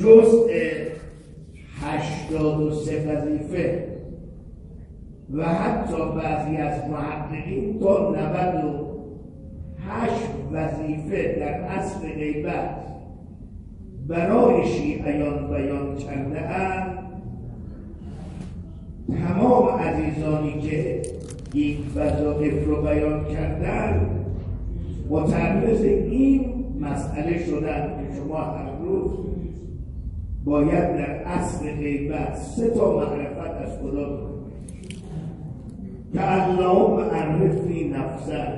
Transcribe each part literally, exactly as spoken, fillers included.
جزء هشتاد و سه وظیفه و حتی بعضی از محققین تا نود و هشت وظیفه در اصل غیبت برای شیعیان بیان کرده اند. تمام عزیزانی که این وظایف رو بیان کردن متعرض این مسئله شدن که شما هر روز باید در اصل غیبت سه تا معرفت از خدا کنید که اللهم عرفنی نفسک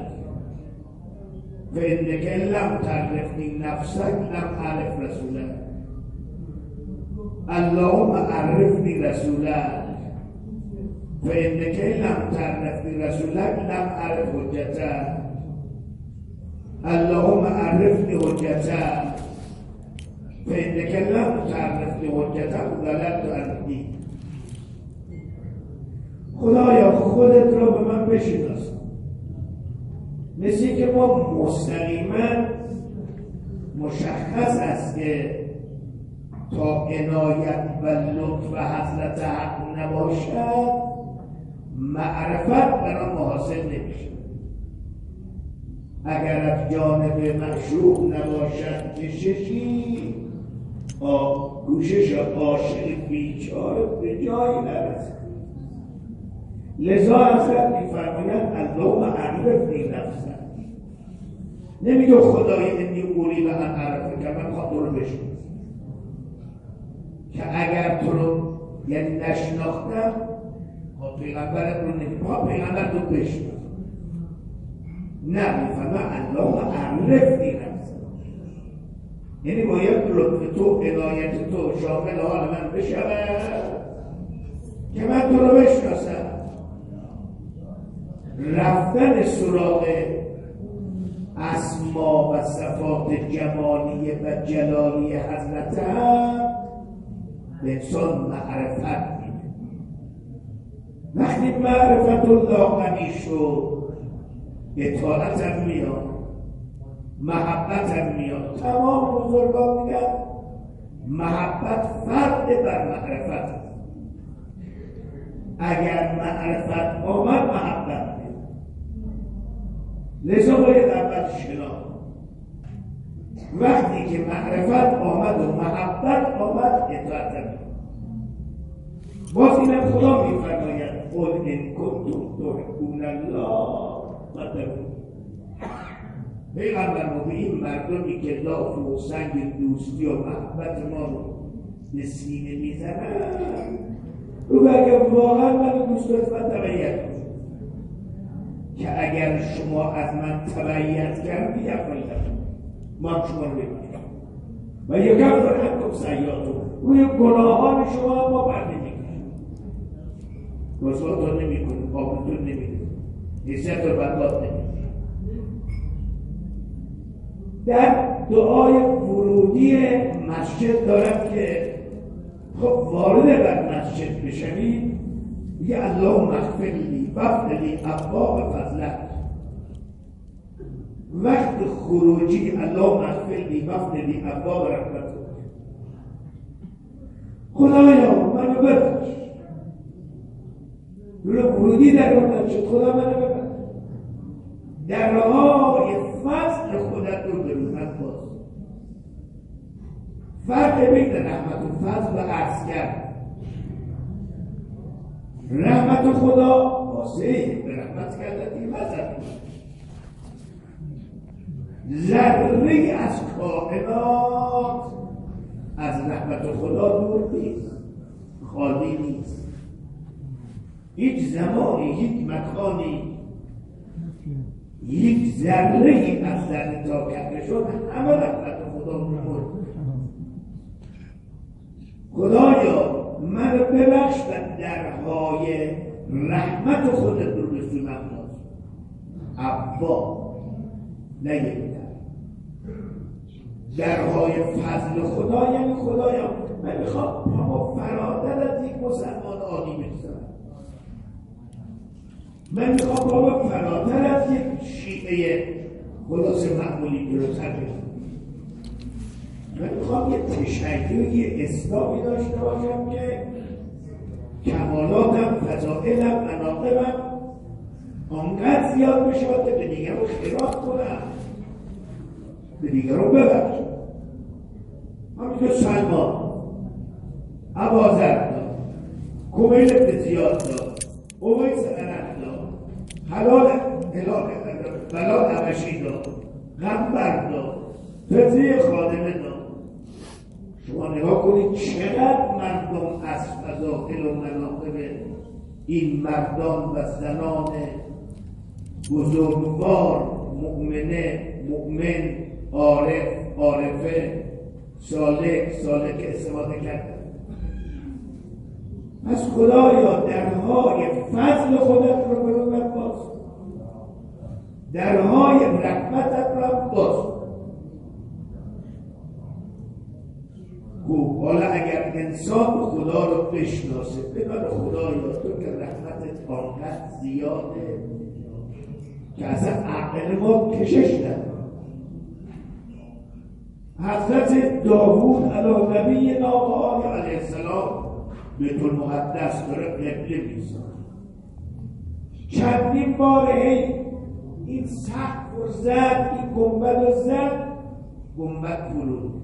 فانک لم تعرفنی نفسک لم اعرف رسولک، اللهم عرفنی رسولک فانک لم تعرفنی رسولک لم اعرف حجتک، اللهم عرفنی حجتک فانک لم تعرفنی حجتک ضللت عنی. خدایا خودت را به من بشناس. مثل که ما مستقیما مشخص است که تا عنایت و لطف حضرت حق نباشد معرفت برای ما حاصل نمیشه. اگر از جانب معشوق نباشد کششی گوشش عاشق بیچاره به جایی نرسد. لذا حضرت میفرمایند اللهم عرفنی نفسک. نمیگه خدای انی اوری و ان عرفه که من خواهد رو بشناسم، که اگر تو رو یعنی نشناختم پیغمبرت رو نمیگه پیغمبر رو بشناسم. نه، میفرمایند اللهم عرفنی نفسک، یعنی باید لطف تو عنایت تو شامل حال من بشود که من تو رو بشناسم. رفتن سراغ اسما و صفات جمالیه و جلالی حضرت هم به انسان معرفت میده. وقتی معرفت الله غنی شد اطاعت هم میاد، محبت هم میاد. تمام بزرگان میگن محبت فرد بر معرفت. اگر معرفت آمد محبت میاد. لذا باید اول شناخت. وقتی که معرفت آمد و محبت آمد اطاعت میاد. باز اینم خدا میفرماید قل ان کنتم تحبون الله فاتبعونی. پیغمبر ما به این مردمی که لاف و سنگ دوستی و محبت ما رو به سینه میزنن رو اگر واقعا من دوست دارید من تبعیت کنید، که اگر شما از من تبعیت کردید یفعلتم ما شما رو ببینید و یکفر عنکم سیئاتکم، روی گناهان شما ما پرده میکنیم، رسواتون نمیکنیم، قابلتون نمیکنیم، حیثیت رو برباد نمیکنیم. در دعای ورودی مسجد دارم که خب وارد بر مسجد بشوید میگه اللهم اغفر لی وافتح لی ابواب فضلک. وقت خروجی اللهم اغفر لی وافتح لی ابواب رحمتک. خدایا منو ببخش. ورودی در اون مسجد خدا منو ببخش. درهای فضل خودت رو به روزت باز. فرق بین رحمت و فضل و عرضگر. رحمت خدا واسعه به رحمت کردتی وزد ذره از کائنات از رحمت خدا دور نیست، خالی نیست. هیچ زمانی، هیچ مکانی، یک ذره از ذره تا کفر شد همه رحمت خدا رو مرد. خدایا من ببخش و درهای رحمت خودت رو به سوی من باز. ابواب نه یک در. درهای فضل خدا یعنی خدایا من میخوام اما فراتر از یک مسلمان عادی بگذارم. من میخوام بابا فراتر از یک شیعه خلاص معمولی جلوتر بگذارم. من میخوام یه تشیع یه اسلامی داشته باشم که کمالاتم، فضائلم، مناقبم آنقدر زیاد بشه که به دیگر رو خیرات کنم، به دیگر رو ببخشم. همینطور سلمان ابوذر داد، کمیل ابن زیاد داد، اویس عنب داد، حلال هلال بلال حبشی داد، غنبر داد، فضیه خادمه داد. شما نگاه کنید چقدر مردم از فضائل و مناقب این مردان و زنان بزرگوار، مؤمنه، مؤمن، عارف، عارفه، سالک، سالک استفاده کردن. از خدایا درهای فضل خودت رو به من باز، درهای رحمتت رو باز. خوب، حالا اگر انسان خدا رو بشناسه، بگه خدایا تو که رحمتت آنقدر زیاده که اصلا عقل ما کشش نداره. حضرت داوود علی نبی آقای علیه السلام بیت المقدس داره قبله میزنه، چندین بار این سقف و زد، این گنبد و زد، گنبد فرود.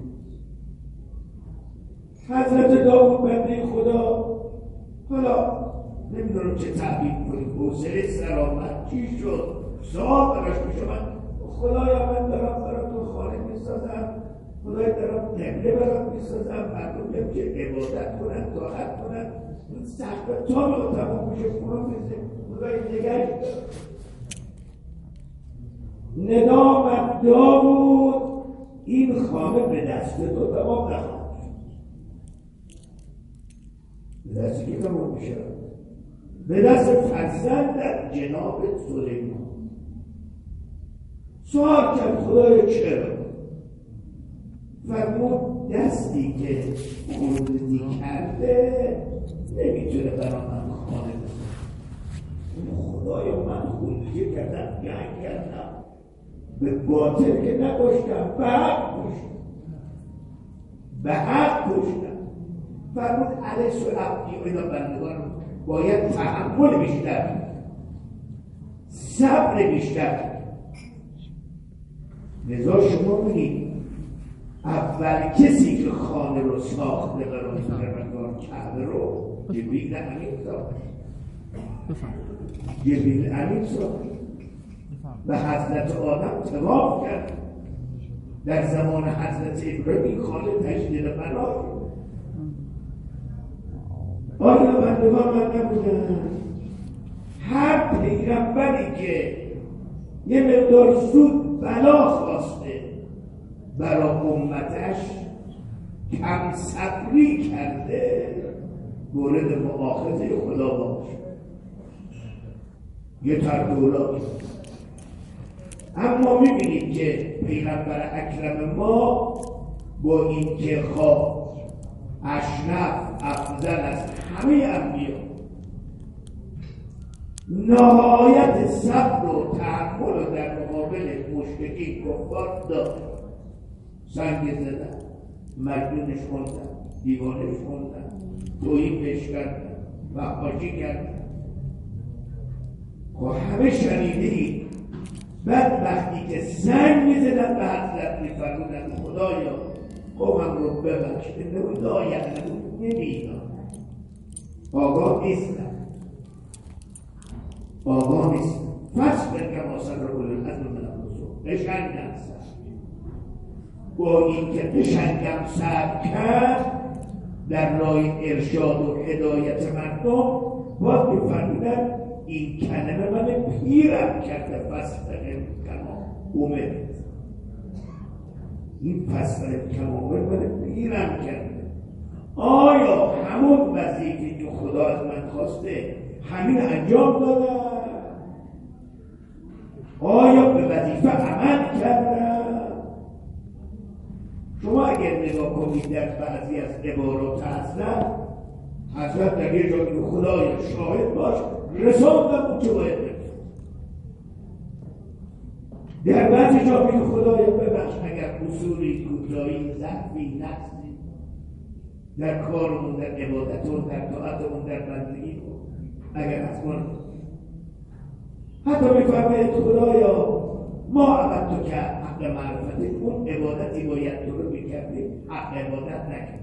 حضرت داوود بنده خدا، حالا نمیدونم چه تعبیر کنیم، حوصله سرآمد چی شد، سوال براش میشه، من خدایا من دارم برای تو خانه میسازم، خدایا دارم قبله برات میسازم، مردم هم که عبادت کنن، طاعت کنن، این سقف تا رو تمام میشه فرو میزه، خدای نگهش ندامت داوود، این خانه به دست تو تمام نخواهد، به دست کی تمام میشه؟ به دست فرزند در جناب سلیمان. سوال کرد خدایا چرا؟ فرمود دستی که خردی کرده نمیتونه برای من خانه بسازه. خدایا من خودی کردم، گنگ کردم، به باطل که نکشتم، به حق کشتم، به حق کشتم. فرمود علیس و عبدی و اینا بندگان باید تحمل بیشتر، صبر بیشتر. لذا شما بینید اول کسی که خانه رو ساخته برای پروردگار کعبه رو جبریل امین ساخت. جبریل امین ساخت و حضرت آدم طواف کرد. در زمان حضرت ابراهیم خانه تجدید بنا شد. آیا بندگان من نبودن؟ هر پیغمبری که یه مقدار زود بلا خواسته برای امتش کم صبری کرده مورد مؤاخذه خدا باشه، یه تردولات. اما میبینید که پیغمبر اکرم ما با این که خواه اشرف افضل از همه انبیا نهایت صبر و تحمل و در مقابل مشرکین کفار داشت. سنگ زدن، مجنونش خوندن، دیوانش خوندن، توییبش کردن، وحاشی کردن. و همه شنیدی. بعد وقتی که سنگ میزدن به حضرت میفرمودن خدایا قومم رو ببخش، انه لا یعلمون، نمیدانن، آگاه نیستن، آگاه نیستن. فصبر کما صبر اولو العزم من الرسل. قشنگم صبر، با این که قشنگم صبر کرد در راه ارشاد و هدایت مردم، باز میفرمودن این کلمه من پیرم کرده. فصبر کما امرت، این فصبر کما امرت من پیرم کرده. آیا همون وظیفه‌ای که خدا از من خواسته همین انجام دادم؟ آیا به وظیفه عمل کردم؟ شما اگر نگاه کنید در بعضی از عبارات حضرت حضرت در یه جا که خدایا شاهد باش رساندم اون که باید برسون. در بعضی جا بگه خدایا ببخش اگر اصولی، کوتاهی، ضعفی، نقصی در کارمون، در عبادتمون، در طاعتمون، در بندگی اگر از من حتی میفرماید خدایا ما عبد تو که حق معرفت اون عبادتی باید تو رو میکردیم، حق عبادت نکرد.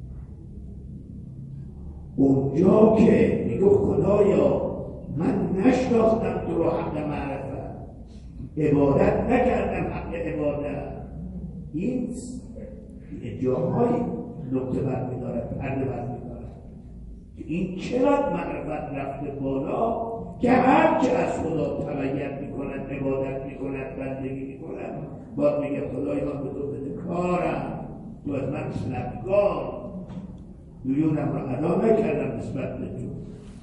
اونجا که میگو خدایا من نشناختم تو رو حق معرفت، عبادت نکردم حق عبادت، این جاهای نکته برمیدارد، پرده برمیدارد که این چرا معرفت رفته بالا که هرچه از خدا تبعیت میکنند، عبادت میکنند، بندگی میکنند، باید میگه خدایا به تو بده کارم، تو از من طلبکار، دیونم را ادا نکردم نسبت به تو.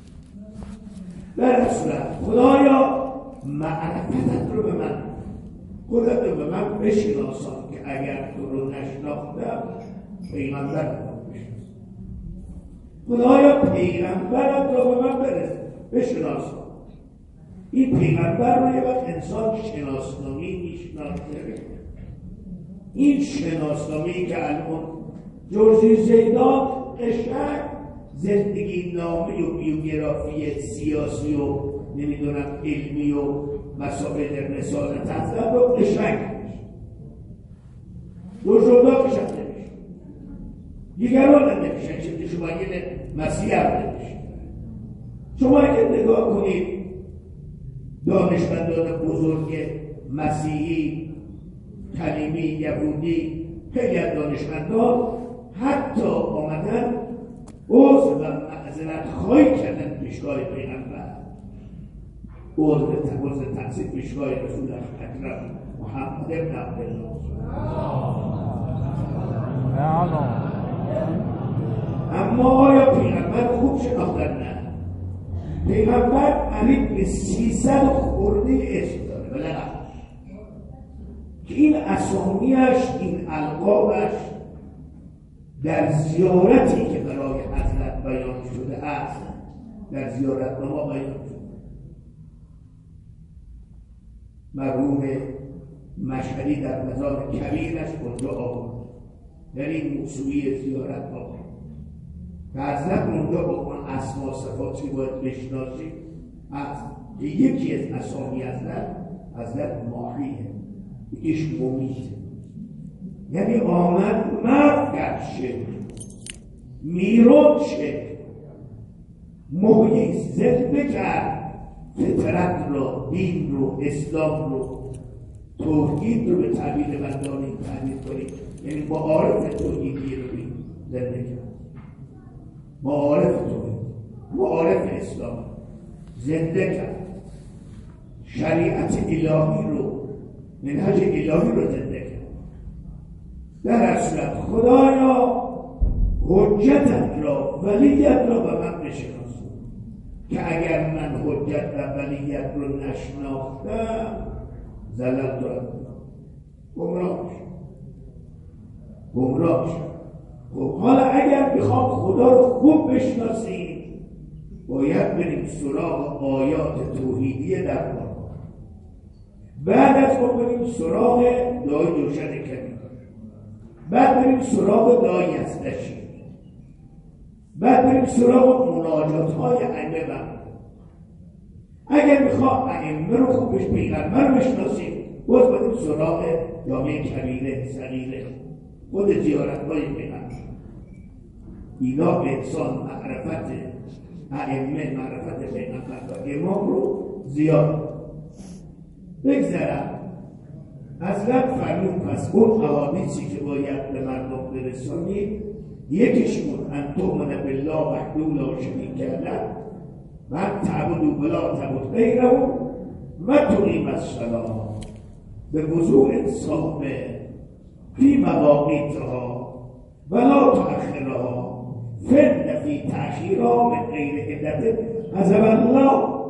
در صورت خدایا معرفتت رو به من، خودت رو به من بشناسان که اگر تو رو نشناختم پیغمبر رو بشناسم. خدایا پیغمبرت رو به من برسه بشناسان. این پیغمبر رو یه وقت انسان شناسنامی میشناسه. این شناسنامی که الان جورجی زیدان قشنگ زندگی نامه و بیوگرافی سیاسی و نمیدونم علمی و مسائل رسالت هستن رو قشنگ دو جدا کشن نمیشه، دیگران هم نمیشن، چه شما یه مسیح هم نمیشه. شما اگر نگاه کنید دانشمندان بزرگ مسیحی، کلیمی، یهودی، خیلی از دانشمندان حتی آمدن عذر و معذرت خواهی کردن پیشگاه پیغمبر، عذر تقصیر پیشگاه رسول اکرم محمد بن عبدالله. اما آیا پیغمبر خوب شناختن؟ نه. پیغمبر قریب به سیصد خورده اسم داره، بله که این اسامیش، این القابش در زیارتی که برای حضرت بیان شده است، در زیارت نما بیان شده. مرحوم مشهدی در مزار کبیرش اونجا آورد، در این موسوعی زیارت آورد که حضرت اونجا با اون اسما صفاتی باید بشناسید. از یکی از اسامی حضرت حضرت ماهیه، یکیش ممیته، یعنی آمد مرد کرد شد، میرون شد، محیی زنده کرد فطرت رو، دین رو، اسلام رو، توحید رو به تعبیر بندانی تعبیر کنید، یعنی معارف توحیدی رو زنده کرد، معارف توحید، معارف اسلام زنده کرد، شریعت الهی رو، منهج الهی رو زنده کرد. در اصلت خدایا حجتت را، ولیت را به من بشناس که اگر من حجت و ولیت رو نشناختم زلل دارم، گمراه شد گمراه شد. خب حالا اگر بخوام خدا رو خوب بشناسیم باید بریم سراغ آیات توحیدی در قرآن، بعد از اون بریم سراغ دعای جوشن کبیر، بعد بریم سراغ دعای یزدشی، بعد بریم سراغ مناجات های ائمه بند. اگر میخواه ائمه رو خوبش پیغمبر رو بشناسیم باز بریم سراغ جامعه کبیره، صغیره، خود زیارت های پیغمبر. اینا به انسان معرفت ائمه، معرفت پیغمبر و امام رو زیاد بگذرم. حضرت فرمود پس اون احادیثی که باید به مردم برسانید یکیش بود ان تؤمن بالله وحده لا شریک له و تعبدوا ولا تعبدوا غیره و تقیم الصلاة به وضوء صافه فی مواقیتها ولا تأخرها فإن فی تأخیرها من غیر علت حسب الله.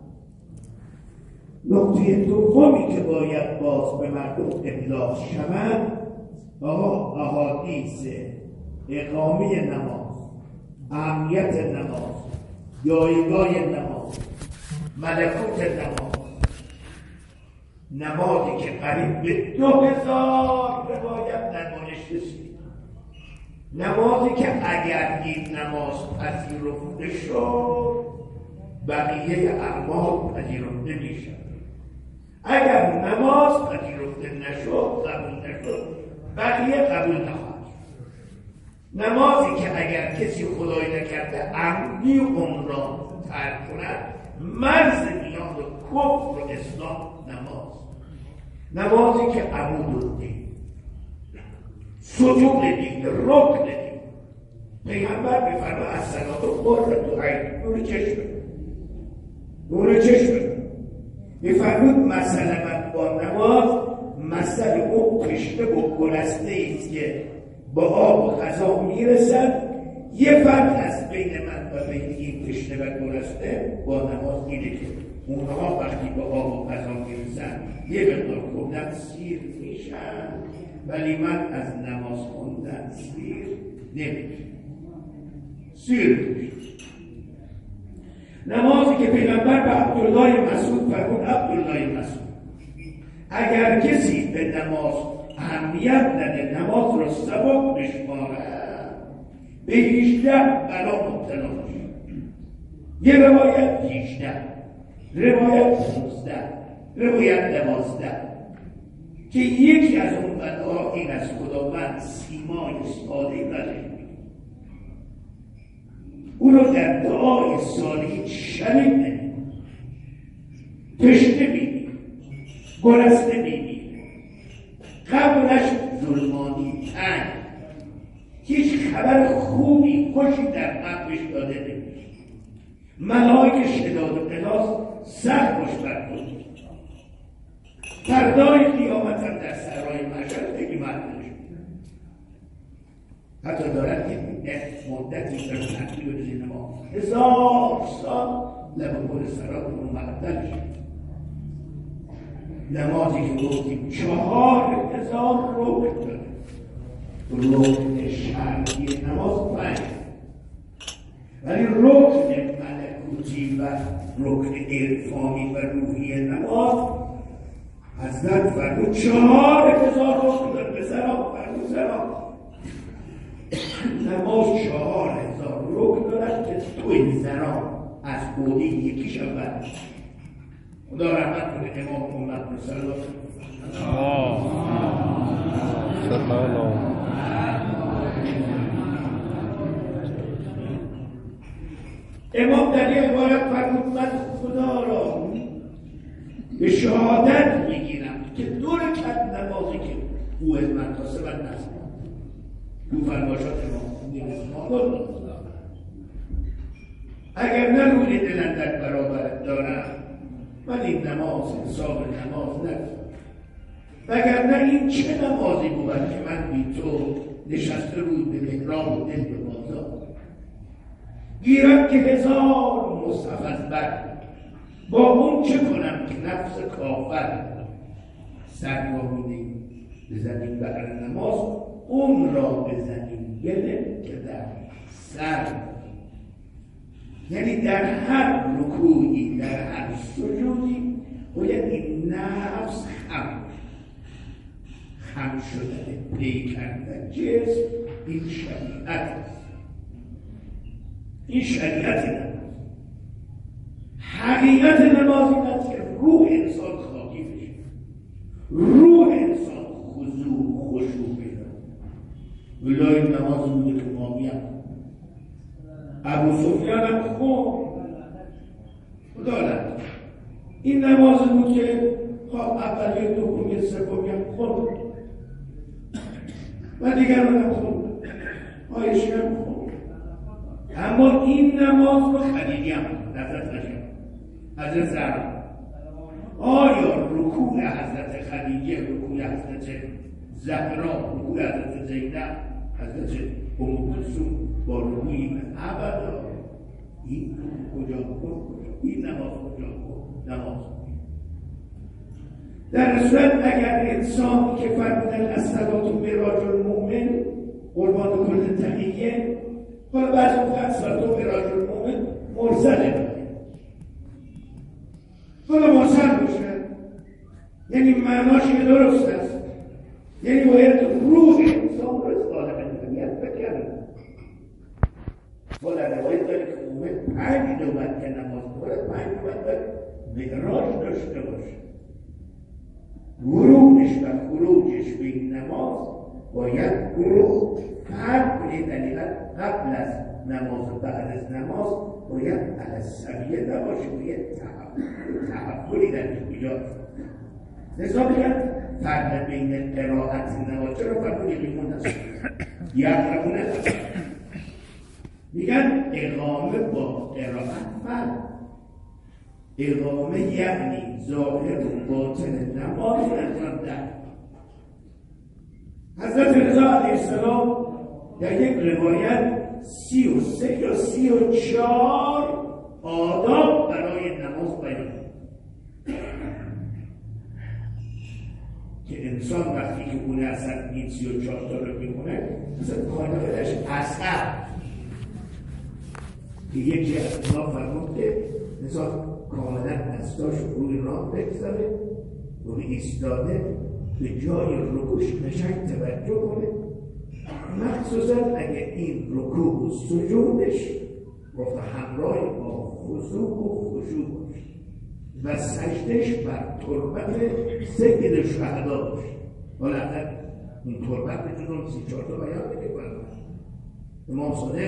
نکته دومی که باید باز به مردم ابلاغ شود آقا احادیث اقامه نماز، اهمیت نماز، جایگاه نماز، ملکوت نماز، نمازی که قریب به دو هزار روایت دربارش رسید، نمازی که اگر این نماز پذیرفته شد بقیه اعمال پذیرفته میشد، اگر نماز پذیرفته نشد قبول نشد بقیه قبول نخواهد. نمازی که اگر کسی خدای نکرده عمدی اون را ترک کند مرز میان کفر و اسلام نماز، نمازی که عمود الدین، ستون دین، رکن دین. پیغمبر میفرماید الصلاة قرة عین، نور چشم، نور چشم. میفرمود مثلا من با نماز مثل اون کشته و گلسته است که با آب و غذا میرسد، یه فرق از بین من و بین این کشته و گلسته با نماز اینه که اونها وقتی با آب و غذا میرسن یه مقدار خوردن سیر میشن، ولی من از نماز خوندن سیر نمیشن، سیر میشن. نمازی که پیغمبر به عبدالله مسعود فرمود، عبدالله مسعود اگر کسی به نماز اهمیت نده، نماز را سبب بشمارد، به هجده بلا مبتلا میشه. یه روایت هجده، روایت شانزده، روایت دوازده، که یکی از اون بلاها این از خداوند سیمای ساده برش میگه، او رو در دعای صالحین شریک نمی‌کنه، تشنه می‌بینه، گرسنه می‌بینه، قبلش ظلمانی تنگ، هیچ خبر خوبی خوشی در قبلش داده نمیشه، ملائک شداد و قلاس سخت خوشبخت بود. فردای قیامت هم در سرای محشر خیلی مطرح شد، حتی دارد که مدتی در تحقیل به زیر ما هزار سال لب پل سرات رو معطل شد. نمازی که گفتیم چهار هزار رکن داره، رکن شرعی نماز پنج، ولی رکن ملکوتی و رکن عرفانی و روحی نماز حضرت فرمود چهار هزار رکن داره. به سلام فرمود سلام، نماز چهار هزار رکن دارد که تو این زران از بودی یکیش اول. خدا رحمت کنه امام محمد صلی الله علیه و امام در این عبارت فرمود من خدا را به شهادت میگیرم که دور کت نمازی که او از من تاسه من نست او فرماشات امام نیست، اگر نه روی دلندت برابر دارم من این نماز حساب نماز نکنم، وگرنه این چه نمازی بود که من بی تو نشسته روی به محراب و دل به بازار گیرم که هزار مصحف از بر، با اون چه کنم که نفس کافر سرگاهونه به زمین بر نماز، اون را به زمین گله که در سر، یعنی در هر رکوعی در هر سجودی باید این نفس خم خم شدن پی کردن جسم، این شریعت است، این شریعت نماز. حقیقت نماز این است که روح انسان خاکی بشه، روح انسان خضوع خشوع پیدا. ولای نماز بوده که مامی هم ابو سفیان هم خون خدا لد. این نماز بود که خواب اولی دومی سومی هم خون و دیگران هم خون، آیشی هم خون. اما این نماز رو خدیجی هم حضرت نشد، حضرت زهرا. آیا رکوع حضرت خدیجه، رکوع حضرت زهرا، رکوع حضرت زینب، حضرت ام کلثوم با رکوعی من ابدا این کجا کن، این نماز کجا کن، نماز در صورت اگر انسانی که فرمودن الصلاة معراج المؤمن قربان کل تقیه، حالا بعضی وقت الصلاة معراج المؤمن مرسله، حالا مرسل باشه یعنی معناش که درست است. یعنی باید روح انسان رو خالق طبیعت بکنه. ولی روایت داره که اومد پنج نوبت که نماز باید پنج نوبت باید معراج داشته باشه. ورودش و خروجش به این نماز باید ورود فرق کنه. دلیل قبل از نماز و بعد از نماز باید عصبیه نباشه، باید تحولی در ایجاد لذا بگن فرق بین قرائت نماز چرا فرق یقیمون هست یقیمون هست میگن اقامه با قرائت فرق. اقامه یعنی ظاهر و باطن نماز رو انجام دهد. حضرت رضا علیه السلام در یک روایت سی و سه یا سی و چهار آداب برای نماز بیان که انسان وقتی که اون اصلا این سی و چهار تا رو میمونه مثلا خانوادش اصغر که یکی از اونا فرمود که انسان کاملا دستاش روی راه بگذاره روی ایستاده به جای رکوش قشنگ توجه کنه، مخصوصا اگه این رکوع و سجودش گفت همراه با خضوع و خشوع باشه و سجدش بر تربت سید شهدا باشه. حالا اگر این تربت بتونم سی چهار تا بیان بده کنم امام صادق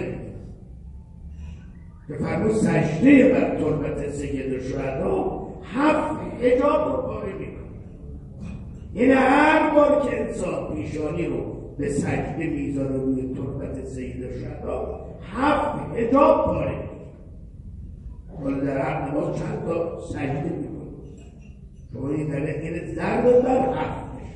که فرمود سجده بر تربت سید شهدا هفت حجاب رو پاره میکنه. یعنی هر بار که انسان پیشانی رو به سجده میذاره روی تربت سید شهدا هفت حجاب پاره میکنه. ولی در هر نماز چند تا سجده میکنه. شما این طرح اینه ضرب بر هفتش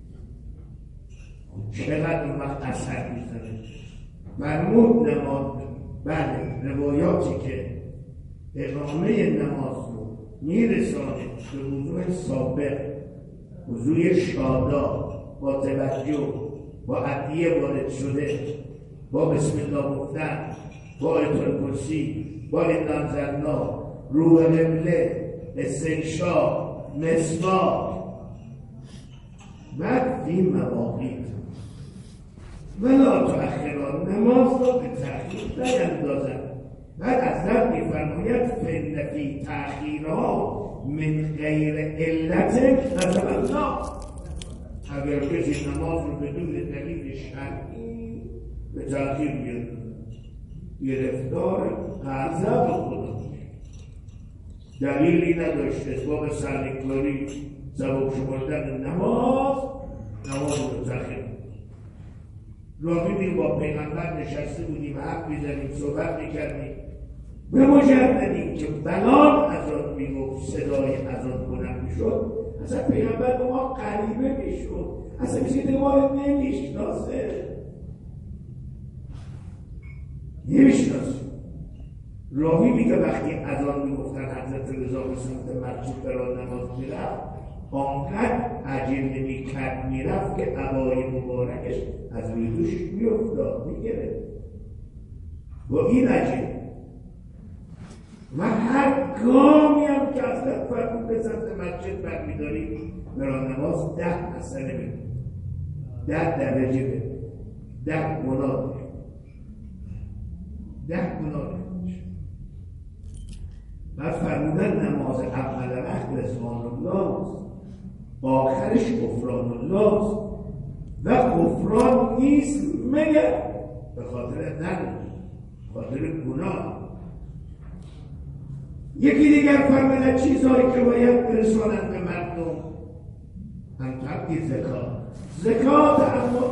چقدر اون وقت اثر میزنه. فرمود نماز بله روایاتی که اقامه نماز رو میرسانه به وضوح سابق، وضوح شادا، با توجه، با عدیه وارد شده، با بسم الله گفتن، با آیت الکرسی، با انا انزلنا، روح قبله، استنشاق، مسواک، بعد این مواقیت ولا تؤخروا نماز را به تأخیر نیندازند. بعد اصلا میفرماید فإن فی تأخیرها من غیر علت نظر الله. اگر کسی نماز رو بدون دلیل شرعی به تأخیر بیاره گرفتار غضب خدا دلیلی نداشته اسباب سرنگاری سبب شمردن نماز نماز رو تأخیر. راوی میریم با پیغمبر نشسته بودیم حرف میزنیم صحبت میکردیم به مجردی که بلال از آن میگفت صدای از آن بلند میشد اصلا پیغمبر به ما غریبه میشد اصلا میشه ما نمیشناسه نمیشناسه. راوی میگه وقتی از آن میگفتن حضرت رضا به سمت مسجد برای نماز میرفت آنقدر عجل نمیکرد میرفت که عبای مبارکش از روی دوش میافتاد میگرفت با این عجل و هر گامی هم که از در فرمون به سمت مسجد برمیداریم برای نماز ده مسئله بید ده درجه بید ده گناه بید ده گناه بید. بعد فرمودن نماز اول وقت رضوان الله آخرش غفران الله و غفران نیست مگر به خاطر ذنب خاطر گناه. یکی دیگر فرمودن چیزهایی که باید برسانند به مردم هم تبدی زکات زکات اما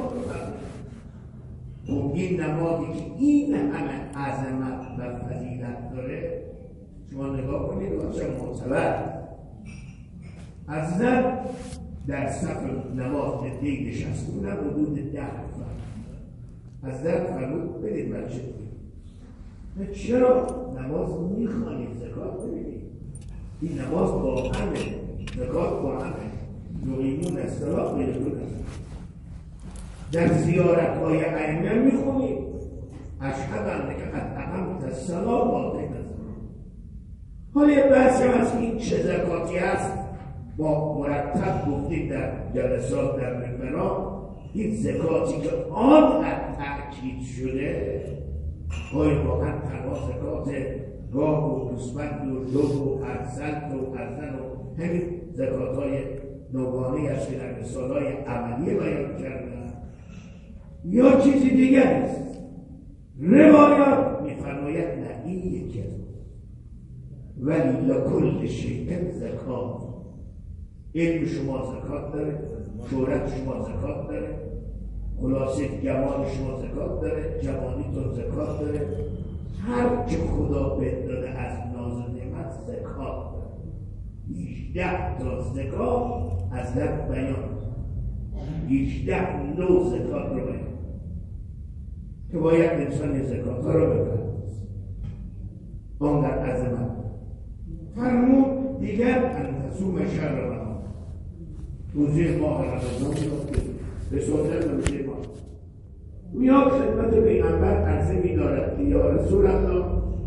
خب این نمازی که این همه عظمت و فضیلت داره شما نگاه کنید و چه معتبر از زن در صف نماز ادهی نشسته بودن حدود ده نفر از زن فرمود برید مسجد کنید. چرا نماز میخوانید زکات ببینید این نماز با همه زکات با همه یقیمون الصلاة و یؤتون الزکاة. در زیارت های ائمه میخونید اشهد انک قد اقمت الصلاة و آتیت الزکاة. حالا یه بحثی هم از این چه زکاتی هست ما مرتب گفتیم در جلسات در منبران این زکاتی که آنقدر تأکید شده های واقعا تنها زکات گاه و گوسفند و لب و ارزن و ارزن و همین زکات های نوگانه‌ای است که در مثال‌های عملی بیان کردن یا چیزی دیگر است. روایات می‌فرماید نه این یکی است ولی لکل شیء زکات. علم شما زکات داره، شهرت شما زکات داره، خلاصه جمال شما زکات داره، جوانیتون زکات داره، هر چه خدا بهت داده از ناز و نعمت زکات داره. هجده تا زکات از در بیان، هجده نوع زکات رو بیان که باید انسان زکات ها رو ببرد. آنقدر عظمت فرمود دیگر انتصوم شهر رمضان، روزه ماه رمضان به سوزن روزه ماه میاد خدمت پیغمبر عرضه می‌دارد که یا رسول الله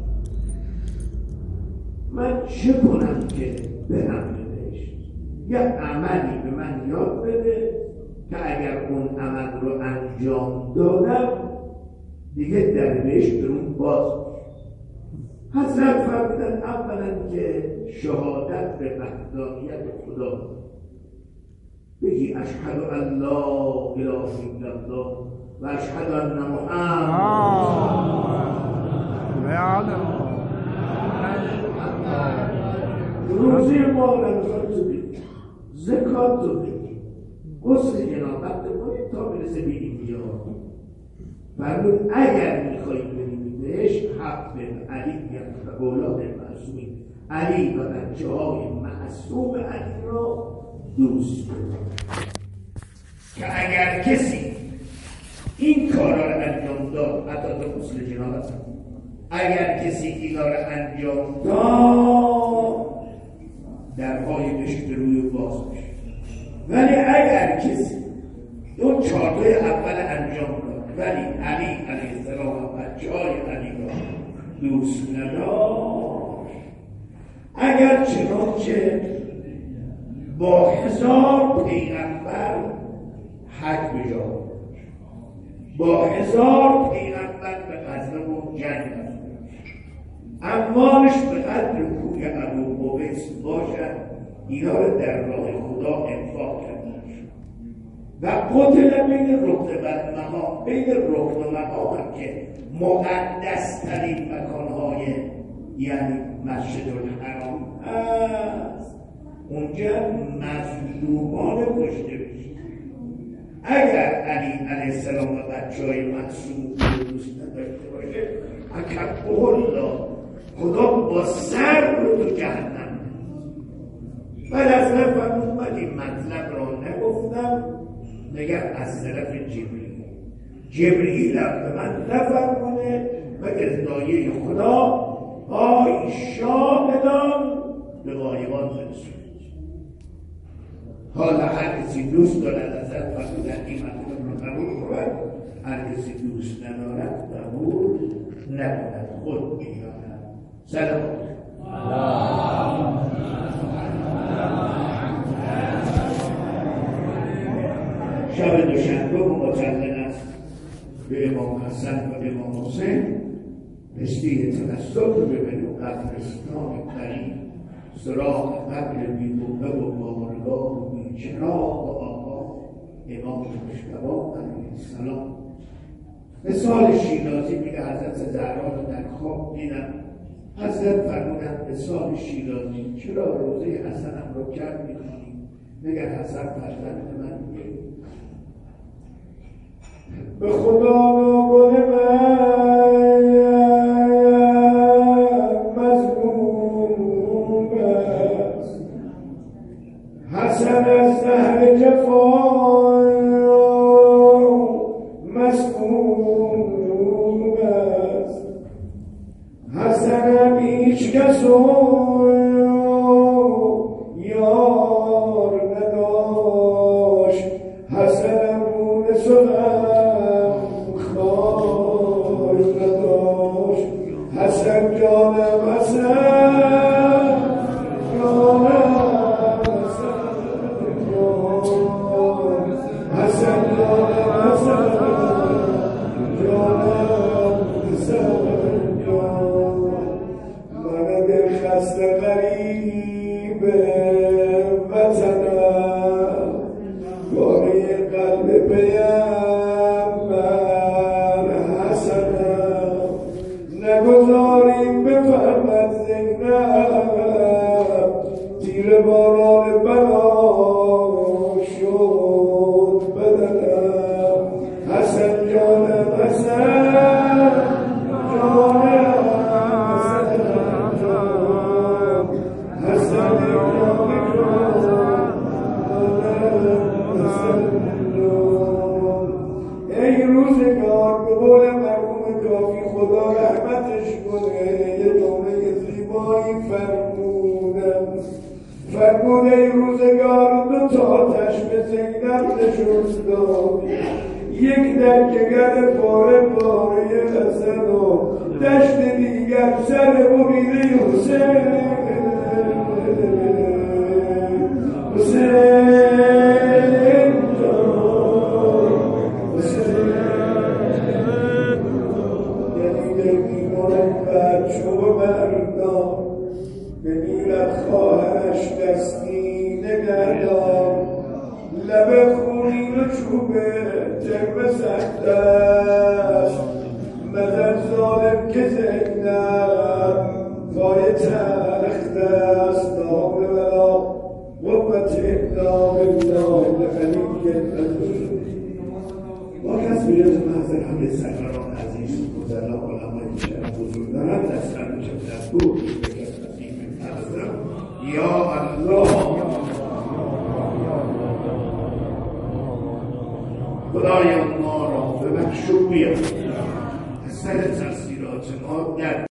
من چه کنم که برم بهش؟ یه عملی به من یاد بده که اگر اون عمل رو انجام دادم دیگه در بهش برون باز. حضرت فرمودن اولا که شهادت به وحدانیت خدا، بگی اشهد ان لا اله الا الله و اشهد ان محمد روزی ما رمضان تو بگی، زکات تو بگی، غسل جنابت کنید تا برسه به اینجا. فرمود اگر میخوایی بریم بهش حق به علی و اولاد معصومین، علی و بچه های معصوم علی را دوست کنید که اگر کسی این کارا رو انجام داد، حتی تا غسل جنابت، اگر کسی اینا رو انجام داد درهای بهشت روی باز میشه. ولی اگر کسی دو چارتای اول انجام داد ولی علی علیه السلام و بچه های علی را دوست نداشت، اگر چنانچه با هزار پیغمبر حج بجا، با هزار پیغمبر به غزوه و جنگ رفت، اموالش به قدر کوی ابو قبیس باشد، اینا رو در راه خدا انفاق کرده و قتل بین رکن و مقام، بین رکن و مقام هم که مقدس ترین مکانهای یعنی مسجد الحرام است، اونجا مظلومان کشته بشه. اگر علی علیه السلام و بچه های معصوم رو دوست نداشته باشه، اکبه الله، خدا با سر رو تو جهنم. بعد از من فرمود من این مطلب را نگفتم مگر از طرف جبریل، جبریل هم به من نفرمونه مگر دایه خدا آی شاهدان به غایبان برسونید. حالا هر کسی دوست دارد ازت فرمودن این مطلب را قبول کند، هر کسی دوست ندارد قبول نکند، خود می‌داند. سلام شب دوشنبه متعلق است به امام حسن و امام حسین، نسبی توسط رو ببینیم قبرستان قریب، سراغ قبر بی‌بوده و بارگاه و بی‌چراغ و آقا امام مجتبی علیه السلام. مثال شیرازی میگه حضرت زهرا رو در خواب دیدم، حضرت فرمودن مثال شیرازی چرا روزه حسنم رو کم می‌خوانی؟ مگر حسن فرزند من میگه به خدا نگل من مظلوم است، حسن از زهر جفای مسموم است، حسن هیچ کس یار نداشت، حسن مونس و خار نداشت، حسن جانم حسن جانم حسن بوده روزگار دو تا آتش به زینب نشست داد یک دکگر پاره پاره حسن و دشت دیگر سر برید حسین حسین چوب مردان بمیرد خواهرش دستی نگردان لب خونین و چوب ترم سخت است مدد ظالم که زینب پای تخت است نام ولا قوت الا بالله العلی العظیم. با کس بیاد محضر همه سروران عزیز مزلا علمای شرف بزرگ دارد دستن میشه دستور به کس نصیب فرزم یا الله خدای ما را ببخش و بیاد از سر تاثیرات ما در